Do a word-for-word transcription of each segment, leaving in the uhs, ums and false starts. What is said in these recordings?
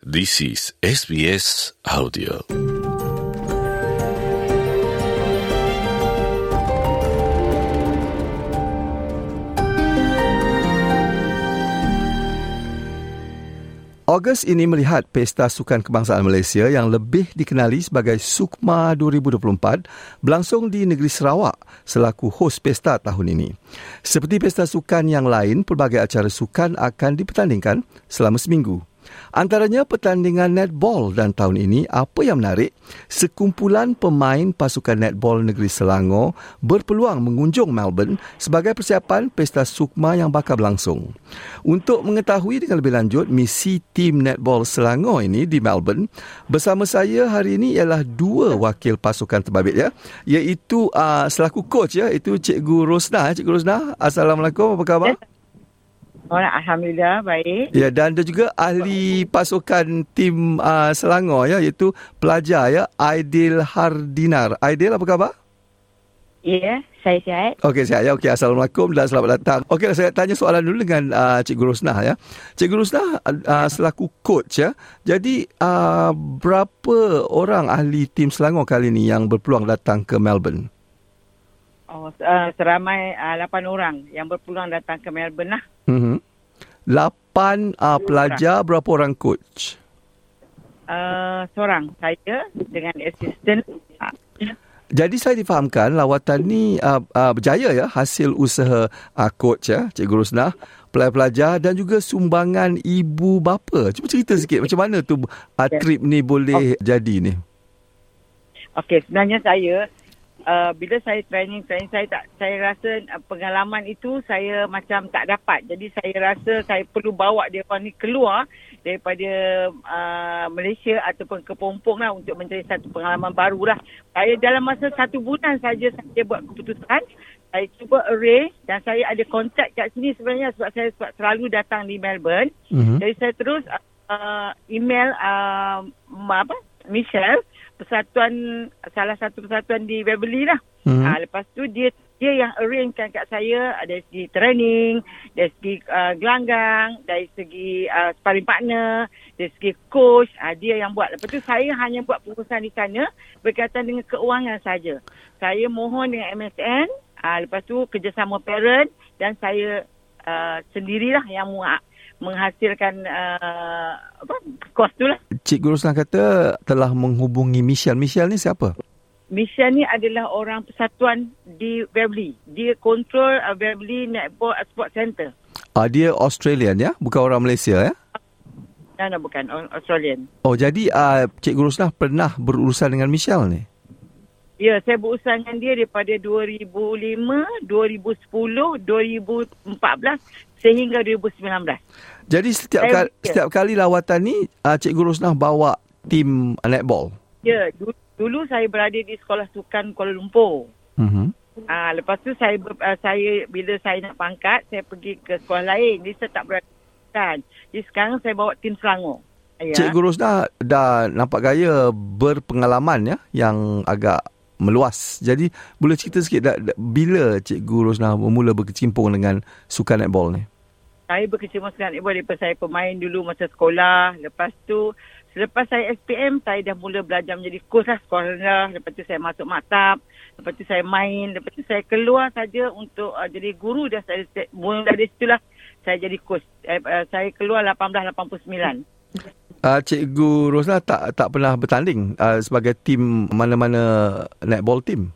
This is S B S Audio. Ogos ini melihat Pesta Sukan Kebangsaan Malaysia yang lebih dikenali sebagai SUKMA dua ribu dua puluh empat berlangsung di negeri Sarawak selaku hos pesta tahun ini. Seperti pesta sukan yang lain, pelbagai acara sukan akan dipertandingkan selama seminggu. Antaranya pertandingan netball, dan tahun ini apa yang menarik, sekumpulan pemain pasukan netball negeri Selangor berpeluang mengunjung Melbourne sebagai persiapan Pesta Sukma yang bakal berlangsung. Untuk mengetahui dengan lebih lanjut misi tim netball Selangor ini di Melbourne, bersama saya hari ini ialah dua wakil pasukan terbabit ya, iaitu uh, selaku coach ya, itu Cikgu Rosnah. Cikgu Rosnah, Assalamualaikum, apa khabar? Alhamdulillah, baik. Ya, dan ada juga ahli pasukan tim uh, Selangor ya, iaitu pelajar ya, Aidil Hardinar. Aidil, apa khabar? Ya, saya sihat. Okey, sihat ya. Okey, Assalamualaikum dan selamat datang. Okey, saya tanya soalan dulu dengan uh, Cikgu Rosnah ya. Cikgu Rosnah uh, selaku coach ya. Jadi uh, berapa orang ahli tim Selangor kali ini yang berpeluang datang ke Melbourne? Oh, uh, seramai uh, lapan orang yang berpeluang datang ke Melbourne lah. Mm-hmm. lapan uh, pelajar, berapa orang coach? Uh, seorang, saya dengan asisten. Jadi saya difahamkan lawatan ni uh, uh, berjaya ya, hasil usaha uh, coach ya, Cikgu Rosnah, pelajar-pelajar dan juga sumbangan ibu bapa. Cuba cerita sikit macam mana tu uh, trip ni boleh okay. jadi ni. Okey, sebenarnya saya Uh, bila saya training, training saya tak, saya rasa uh, pengalaman itu saya macam tak dapat. Jadi saya rasa saya perlu bawa dia orang ni keluar daripada uh, Malaysia ataupun ke Pompong lah untuk mencari satu pengalaman baru lah. Saya dalam masa satu bulan saja saya buat keputusan. Saya cuba arrange dan saya ada kontak kat sini sebenarnya sebab saya sebab selalu datang di Melbourne. Mm-hmm. Jadi saya terus uh, email uh, apa Michelle, persatuan, salah satu persatuan di Beverly lah. Hmm. Ha, lepas tu dia dia yang arrangekan kat saya dari segi training, dari segi uh, gelanggang, dari segi uh, sparring partner, dari segi coach, ha, dia yang buat. Lepas tu saya hanya buat pengurusan di sana berkaitan dengan keuangan saja. Saya mohon dengan M S N, ha, lepas tu kerjasama parent dan saya uh, sendirilah yang muak menghasilkan uh, apa kos tu lah. Cikgu Rosnah kata telah menghubungi Michelle. Michelle ni siapa? Michelle ni adalah orang persatuan di Beverly. Dia kontrol uh, Beverly Netball Sport Center. Ah, dia Australian ya? Bukan orang Malaysia ya? No, no, bukan. Australian. Oh, jadi uh, Cikgu Rosnah pernah berurusan dengan Michelle ni? Ya, saya berurusan dengan dia daripada dua ribu lima, dua ribu sepuluh, dua ribu empat belas sehingga dua ribu sembilan belas. Jadi setiap saya, kali, setiap kali lawatan ni uh, Cikgu Rosnah bawa tim netball? Ya, dulu, dulu saya berada di Sekolah Sukan Kuala Lumpur. Mm-hmm. Uh, lepas tu saya uh, saya bila saya nak pangkat, saya pergi ke sekolah lain. Jadi saya tak berada di Sukan. Jadi sekarang saya bawa tim Selangor. Ya. Cikgu Rosnah dah nampak gaya berpengalaman ya, yang agak meluas. Jadi boleh cerita sikit dah, dah, bila Cikgu Rosnah bermula berkecimpung dengan sukan netball ni? Saya berkecimpung dengan netball daripada saya pemain dulu masa sekolah. Lepas tu, selepas saya S P M, saya dah mula belajar menjadi coach lah sekolah rendah. Lepas tu saya masuk maktab. Lepas tu saya main. Lepas tu saya keluar saja untuk uh, jadi guru. Dah saya, mula dari situlah saya jadi coach. Uh, uh, saya keluar lapan belas lapan puluh sembilan. Uh, Cikgu Rosnah tak tak pernah bertanding uh, sebagai tim mana-mana netball team?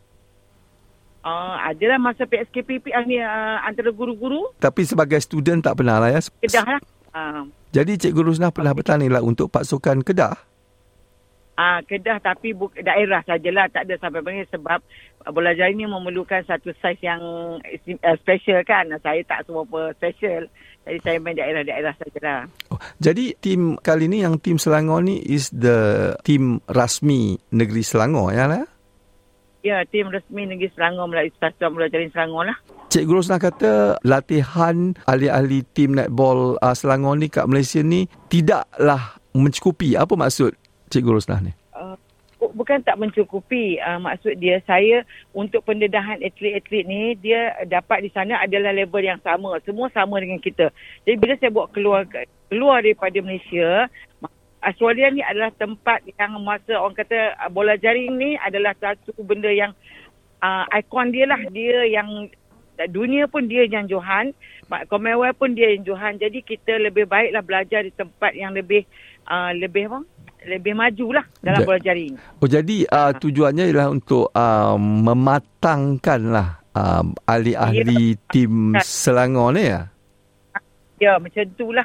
Uh, adalah masa P S K P P ni uh, antara guru-guru. Tapi sebagai student tak pernah lah ya? Kedah lah. Uh. Jadi Cikgu Rosnah pernah bertanding lah untuk pasukan Kedah? Ah, Kedah tapi bu- daerah sajalah, tak ada sampai bagi sebab bola jari ni memerlukan satu saiz yang uh, special kan. Saya tak semua apa special. Jadi saya main daerah-daerah sajalah. Oh, jadi tim kali ni yang tim Selangor ni is the tim rasmi negeri Selangor ya lah? Ya, tim rasmi negeri Selangor melalui Persatuan Bola Jari Selangor lah. Cikgu Rosnah kata latihan ahli-ahli tim netball uh, Selangor ni kat Malaysia ni tidaklah mencukupi. Apa maksud Cikgu Rosnah ni? Uh, bukan tak mencukupi. Uh, maksud dia, saya untuk pendedahan atlet-atlet ni, dia dapat di sana adalah level yang sama. Semua sama dengan kita. Jadi bila saya bawa keluar keluar daripada Malaysia, Australia ni adalah tempat yang masa orang kata uh, bola jaring ni adalah satu benda yang uh, ikon dia lah. Dia yang dunia pun dia yang johan, Commonwealth pun dia yang johan. Jadi kita lebih baiklah belajar di tempat yang lebih uh, lebih apa? lebih majulah dalam ja- bola jaring. Oh, jadi uh, tujuannya ialah untuk uh, mematangkanlah uh, ahli-ahli ya, tim Selangor ni ya? Ya, macam itulah.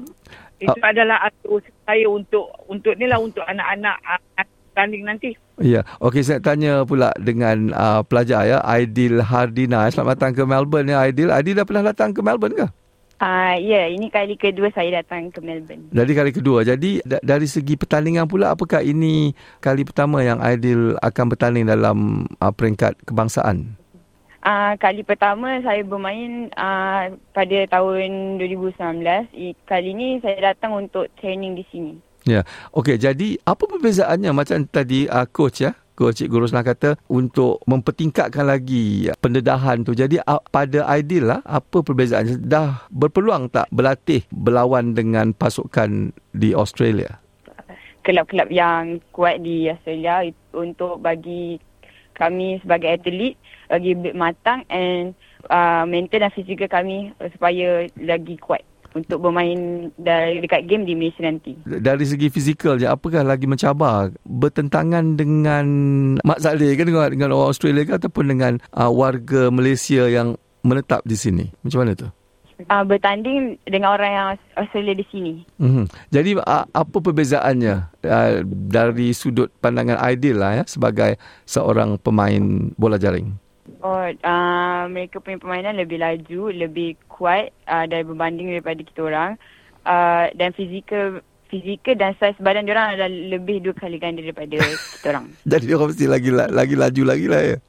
Itu uh, adalah atur saya untuk untuk ni lah, untuk anak-anak uh, tanding nanti. Ya, okey, saya tanya pula dengan uh, pelajar ya, Aidil Hardina. Selamat datang ke Melbourne ya, Aidil. Aidil dah pernah datang ke Melbourne ke? Ah, uh, ya, ini kali kedua saya datang ke Melbourne. Jadi kali kedua. Jadi da- dari segi pertandingan pula, apakah ini kali pertama yang Aidil akan bertanding dalam uh, peringkat kebangsaan? Ah, uh, kali pertama saya bermain uh, pada tahun dua ribu sembilan belas. Kali ini saya datang untuk training di sini. Ya, okey. Jadi apa perbezaannya macam tadi uh, coach ya? Coach Cikgu Rosnah kata untuk mempertingkatkan lagi pendedahan tu. Jadi uh, pada Aidil lah, apa perbezaannya? Dah berpeluang tak berlatih berlawan dengan pasukan di Australia? Kelab-kelab yang kuat di Australia untuk bagi kami sebagai atlet lagi matang and uh, mental dan fizikal kami supaya lagi kuat untuk bermain dari dekat game di Malaysia nanti. Dari segi fizikal je, apakah lagi mencabar? Bertentangan dengan Mak Saleh ke, dengan, dengan orang Australia ke, ataupun dengan uh, warga Malaysia yang menetap di sini? Macam mana tu? Uh, bertanding dengan orang yang Australia di sini. Mm-hmm. Jadi uh, apa perbezaannya uh, dari sudut pandangan Aidil lah ya, sebagai seorang pemain bola jaring? Oh, uh, mereka punya permainan lebih laju, lebih kuat uh, dan berbanding daripada kita orang. Uh, dan fizikal fizikal dan saiz badan diorang adalah lebih dua kali ganda daripada kita orang. Jadi diorang mesti lagi lagi laju lagi lah ya.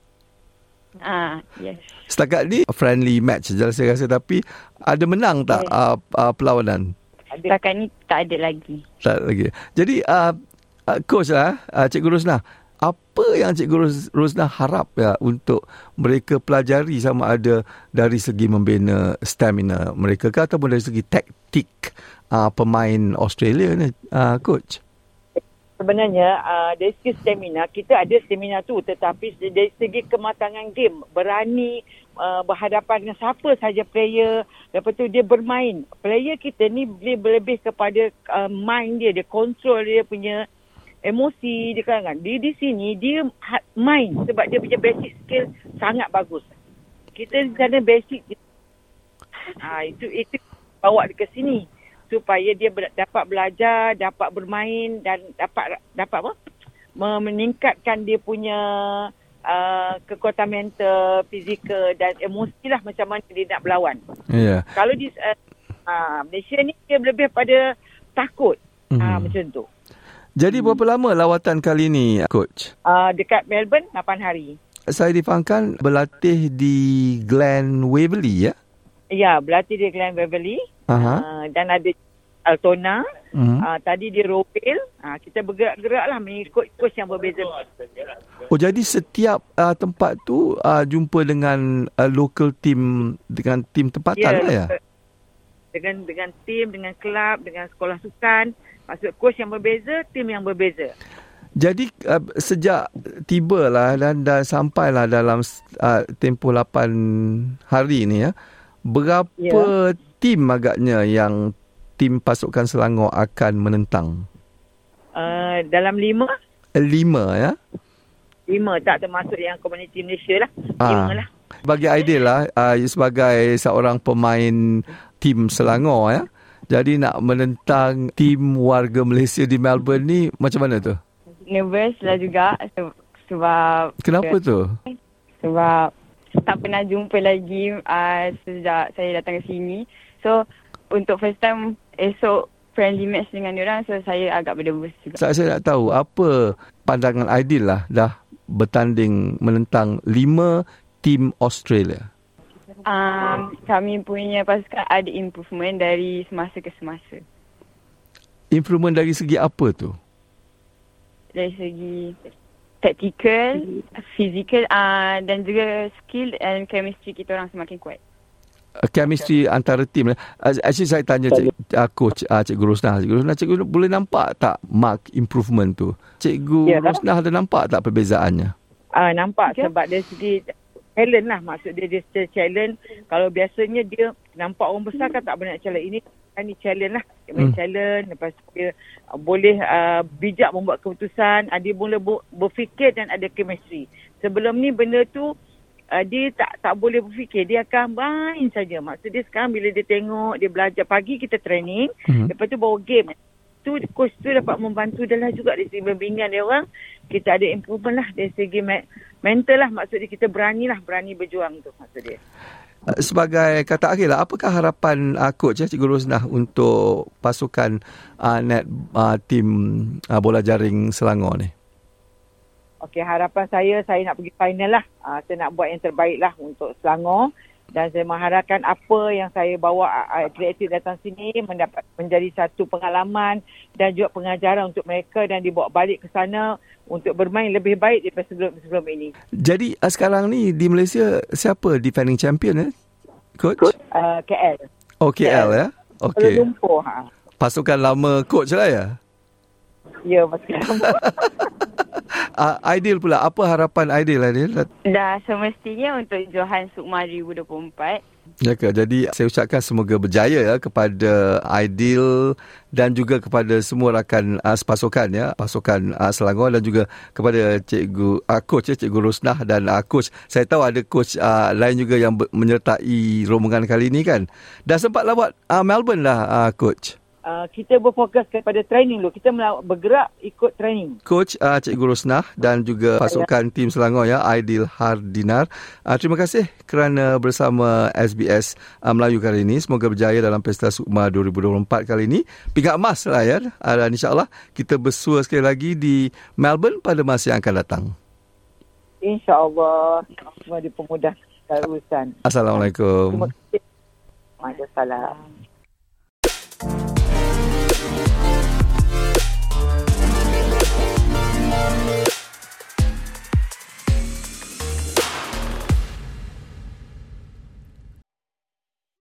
Ah, uh, yes. Setakat ni friendly match je saya rasa, tapi ada menang tak yes. uh, uh, perlawanan? Setakat ni tak ada lagi. Tak lagi. Jadi uh, uh, coach lah, uh, Cikgu Rosnah, apa yang Cikgu Rosnah harap ya untuk mereka pelajari, sama ada dari segi membina stamina mereka ke, ataupun dari segi taktik uh, pemain Australia ni, uh, coach? Sebenarnya uh, dari segi stamina, kita ada stamina tu, tetapi dari segi kematangan game, berani uh, berhadapan dengan siapa saja player, lepas tu dia bermain. Player kita ni boleh lebih kepada uh, mind dia, dia control dia punya emosi dia kan. Dia di sini dia main sebab dia punya basic skill sangat bagus. Kita di sana basic ha, itu itu bawa dia ke sini supaya dia ber, dapat belajar, dapat bermain dan dapat dapat apa? meningkatkan dia punya uh, kekuatan mental, fizikal dan emosi lah, macam mana dia nak berlawan. Yeah. Kalau di uh, uh, Malaysia ni dia lebih pada takut. Mm. Uh, macam tu. Jadi berapa lama lawatan kali ni, coach? Uh, dekat Melbourne, lapan hari. Saya difahamkan berlatih di Glen Waverley, ya? Ya, berlatih di Glen Waverley. Uh, dan ada Altona. Uh-huh. Uh, tadi di Rowville. Uh, kita bergerak-gerak lah mengikut coach yang berbeza. Oh, jadi setiap uh, tempat tu uh, jumpa dengan uh, local team, dengan tim tempatan ya, lah ya? Dengan, dengan tim, dengan kelab, dengan sekolah sukan. Maksud coach yang berbeza, tim yang berbeza. Jadi uh, sejak tibalah dan, dan sampailah dalam uh, tempoh lapan hari ni ya, berapa yeah. tim agaknya yang tim pasukan Selangor akan menentang? Uh, dalam lima. Lima ya? Lima, tak termasuk yang komuniti Malaysia lah. Lima ah. lah. Bagi Aidil lah, uh, sebagai seorang pemain tim Selangor ya, jadi nak menentang tim warga Malaysia di Melbourne ni macam mana tu? Nervous lah juga sebab... Kenapa tu? Sebab tak pernah jumpa lagi uh, sejak saya datang ke sini. So, untuk first time esok friendly match dengan diorang, so saya agak bernervous juga. Saya, saya nak tahu apa pandangan Aidil lah dah bertanding menentang lima tim Australia. Um, kami punya pasukan ada improvement dari semasa ke semasa. Improvement dari segi apa tu? Dari segi tactical, physical uh, dan juga skill and chemistry kita orang semakin kuat. chemistry antara tim. Actually saya tanya cik, uh, coach uh, Cikgu Rosnah. Cikgu Rosnah, Cikgu boleh nampak tak mark improvement tu? Cikgu yeah. Rosnah ada nampak tak perbezaannya? Uh, nampak okay. Sebab dari segi challenge lah. Maksud dia dia challenge. Kalau biasanya dia nampak orang besar kan tak banyak challenge. Ini kan ni challenge lah. Dia main hmm. challenge. Lepas tu dia uh, boleh uh, bijak membuat keputusan. Uh, dia boleh berfikir dan ada chemistry. Sebelum ni benda tu Uh, dia tak tak boleh berfikir, dia akan main saja. Maksud dia sekarang bila dia tengok, dia belajar pagi kita training, mm-hmm. lepas tu bawa game. Tu coach tu dapat membantu dia lah juga dari segi bimbingan dia orang. Kita ada improvement lah dari segi me- mental lah. Maksud dia kita berani lah, berani berjuang tu maksud dia. Sebagai kata akhir lah, apakah harapan uh, coach ya, Cikgu Rosnah untuk pasukan uh, net uh, tim uh, bola jaring Selangor ni? Okey, harapan saya, saya nak pergi final lah. Uh, saya nak buat yang terbaik lah untuk Selangor. Dan saya mengharapkan apa yang saya bawa atlet-atlet datang sini mendapat menjadi satu pengalaman dan juga pengajaran untuk mereka dan dibawa balik ke sana untuk bermain lebih baik daripada sebelum-sebelum ini. Jadi uh, sekarang ni di Malaysia siapa defending champion eh? Coach? Uh, K L. Oh, K L, K L. Ya? Okey. Kuala Lumpur. Ha. Pasukan lama coach lah ya? Ya, pasukan lama. Uh, Aidil pula, apa harapan Aidil Aidil? Dah semestinya untuk Johan Sukma dua ribu dua puluh empat. Ya ke? Jadi saya ucapkan semoga berjaya ya kepada Aidil dan juga kepada semua rakan uh, pasukan ya, pasukan uh, Selangor dan juga kepada cikgu uh, coach ya, Cikgu Rosnah dan uh, coach. Saya tahu ada coach uh, lain juga yang ber- menyertai rombongan kali ini kan. Dah sempatlah buat uh, Melbourne lah uh, coach. Uh, kita berfokus kepada training dulu. Kita bergerak ikut training. Coach uh, Cikgu Rosnah dan juga pasukan ya. Tim Selangor ya, Aidil Hardinar. Uh, terima kasih kerana bersama S B S uh, Melayu kali ini. Semoga berjaya dalam Pesta Sukma dua ribu dua puluh empat kali ini. Pinggat emas lah ya. Uh, dan insyaAllah kita bersua sekali lagi di Melbourne pada masa yang akan datang. InsyaAllah. Semua dipermudahkan urusan. Assalamualaikum. Terima kasih. Waalaikumsalam.